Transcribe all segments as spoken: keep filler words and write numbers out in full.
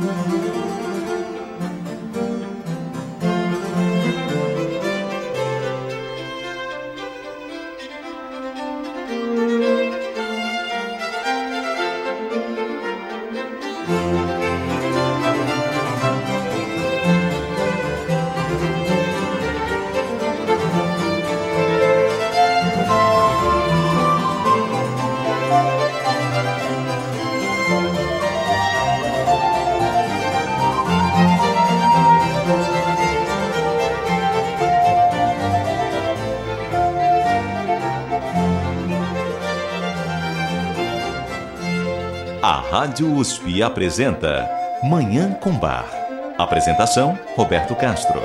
A Rádio U S P apresenta Manhã com Bar. Apresentação, Roberto Castro.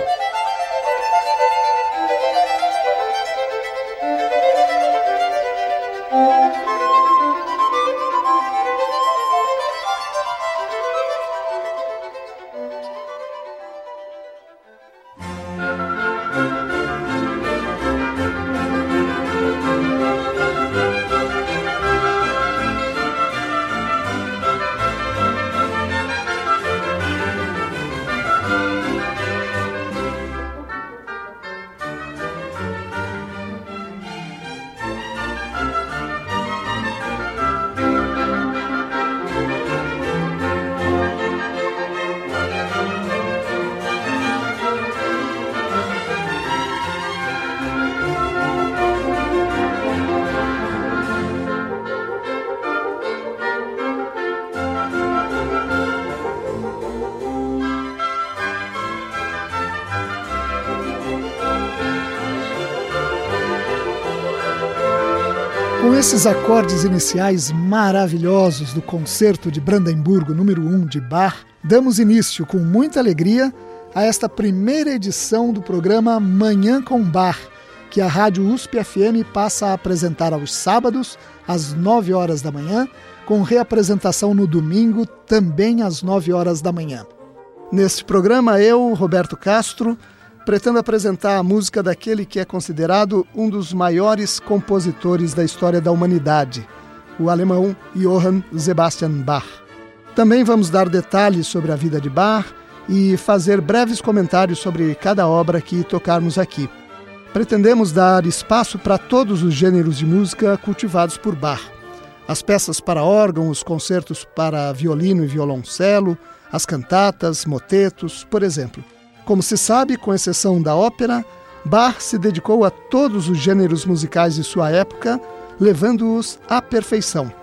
Com esses acordes iniciais maravilhosos do Concerto de Brandemburgo número um de Bach, damos início com muita alegria a esta primeira edição do programa Manhã com Bach, que a Rádio U S P F M passa a apresentar aos sábados, às nove horas da manhã, com reapresentação no domingo, também às nove horas da manhã. Neste programa, eu, Roberto Castro, pretendo apresentar a música daquele que é considerado um dos maiores compositores da história da humanidade, o alemão Johann Sebastian Bach. Também vamos dar detalhes sobre a vida de Bach e fazer breves comentários sobre cada obra que tocarmos aqui. Pretendemos dar espaço para todos os gêneros de música cultivados por Bach. As peças para órgão, os concertos para violino e violoncelo, as cantatas, motetos, por exemplo. Como se sabe, com exceção da ópera, Bach se dedicou a todos os gêneros musicais de sua época, levando-os à perfeição.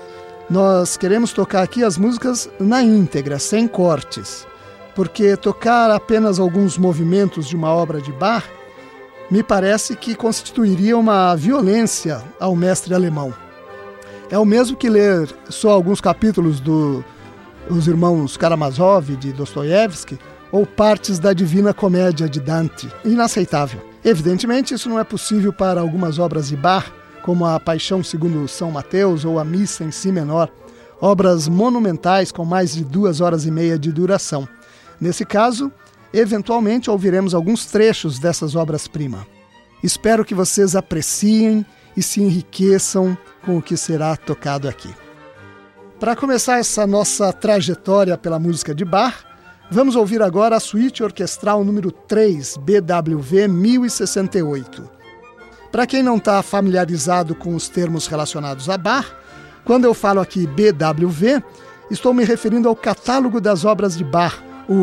Nós queremos tocar aqui as músicas na íntegra, sem cortes, porque tocar apenas alguns movimentos de uma obra de Bach me parece que constituiria uma violência ao mestre alemão. É o mesmo que ler só alguns capítulos dos Irmãos Karamazov, de Dostoiévski, ou partes da Divina Comédia de Dante. Inaceitável. Evidentemente, isso não é possível para algumas obras de Bach, como a Paixão segundo São Mateus ou a Missa em Si menor, obras monumentais com mais de duas horas e meia de duração. Nesse caso, eventualmente ouviremos alguns trechos dessas obras-prima. Espero que vocês apreciem e se enriqueçam com o que será tocado aqui. Para começar essa nossa trajetória pela música de Bach, vamos ouvir agora a Suíte Orquestral número três, B W V mil e sessenta e oito. Para quem não está familiarizado com os termos relacionados a Bach, quando eu falo aqui B W V, estou me referindo ao catálogo das obras de Bach, o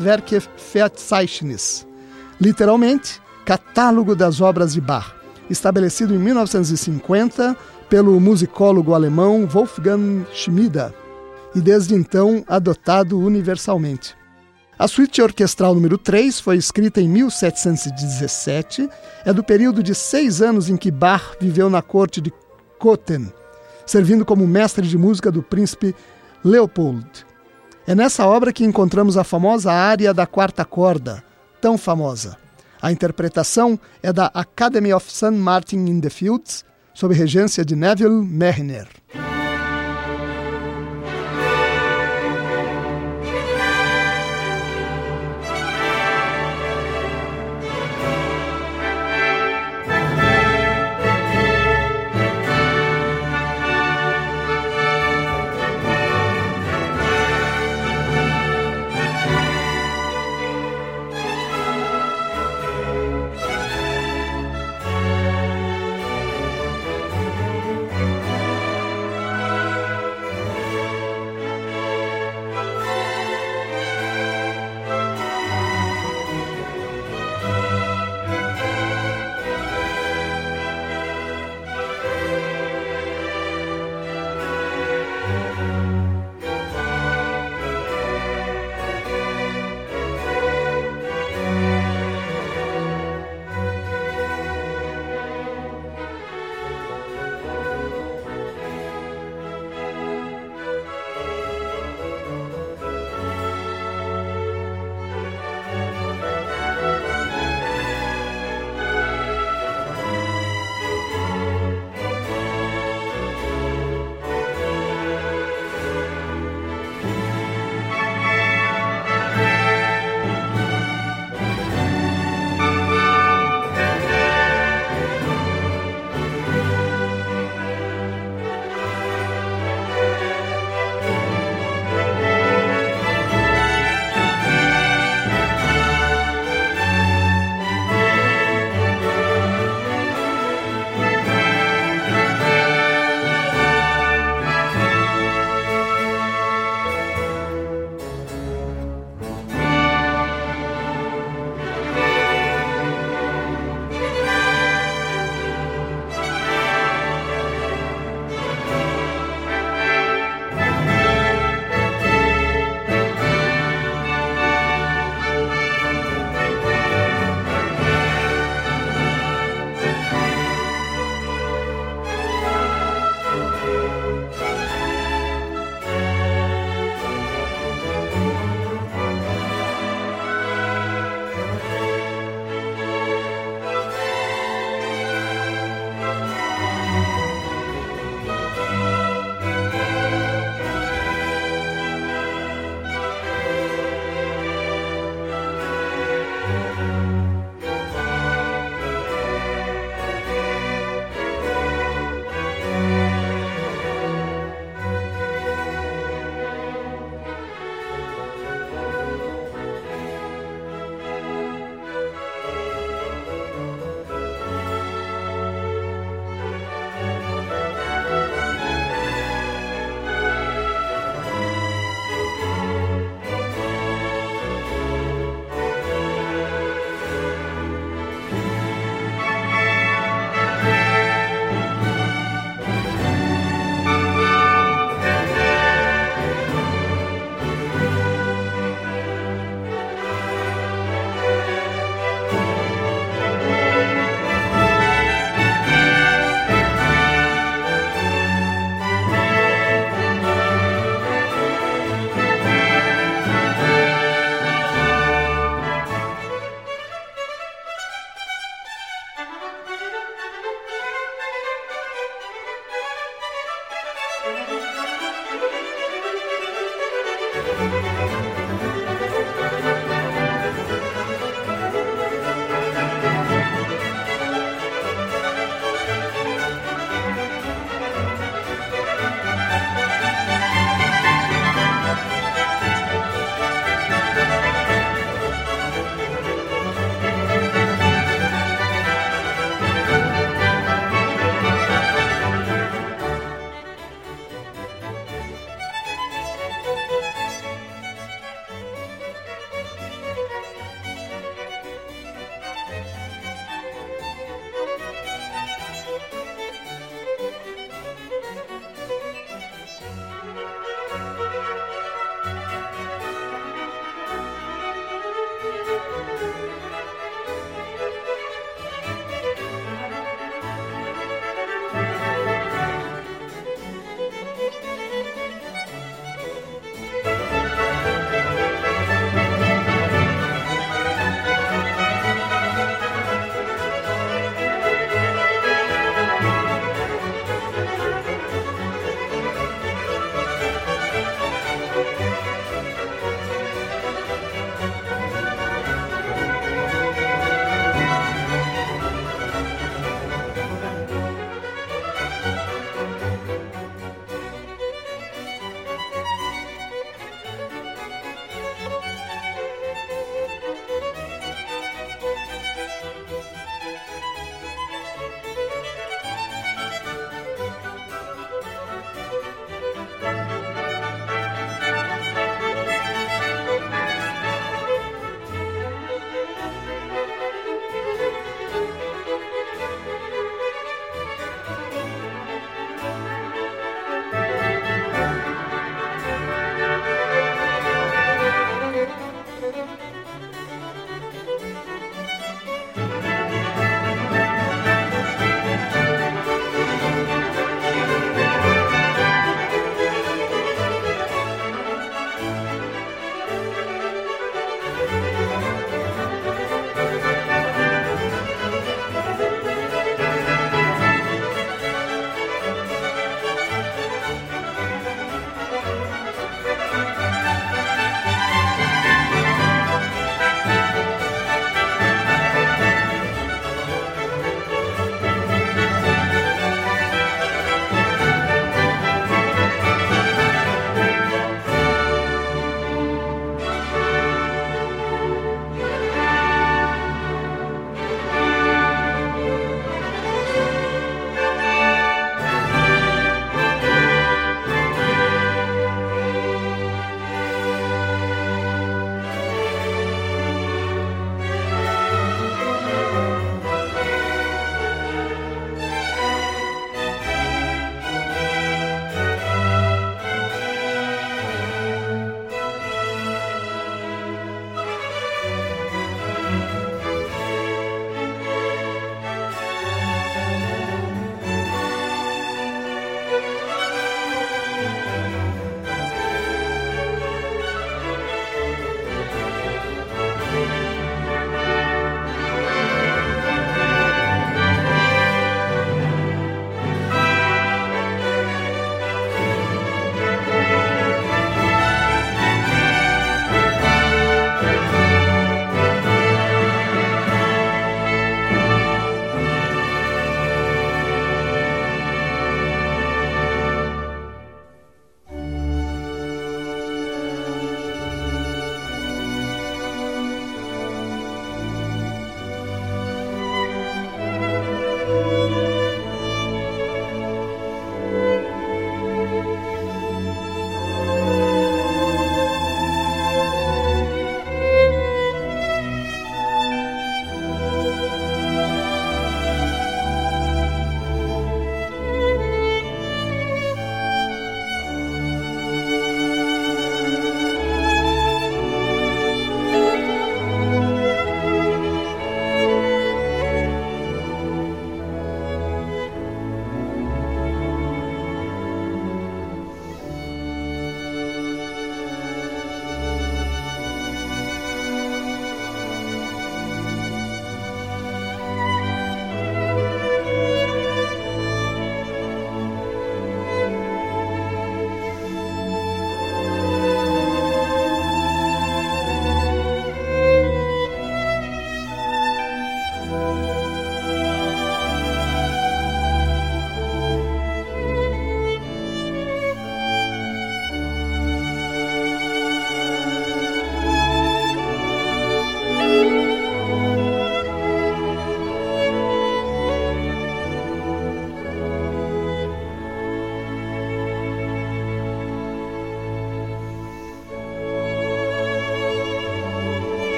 Bachwerkverzeichnis. Literalmente, catálogo das obras de Bach, estabelecido em mil novecentos e cinquenta pelo musicólogo alemão Wolfgang Schmida, e desde então adotado universalmente. A Suíte Orquestral número três foi escrita em mil setecentos e dezessete, é do período de seis anos em que Bach viveu na corte de Cothen, servindo como mestre de música do príncipe Leopold. É nessa obra que encontramos a famosa área da quarta corda, tão famosa. A interpretação é da Academy of Saint Martin in the Fields, sob regência de Neville Marriner.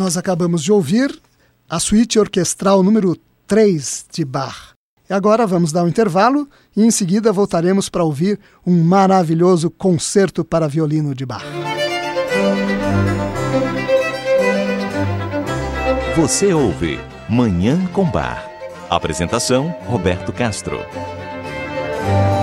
Nós acabamos de ouvir a suíte orquestral número três de Bach. E agora vamos dar um intervalo e em seguida voltaremos para ouvir um maravilhoso concerto para violino de Bach. Você ouve Manhã com Bar. Apresentação, Roberto Castro.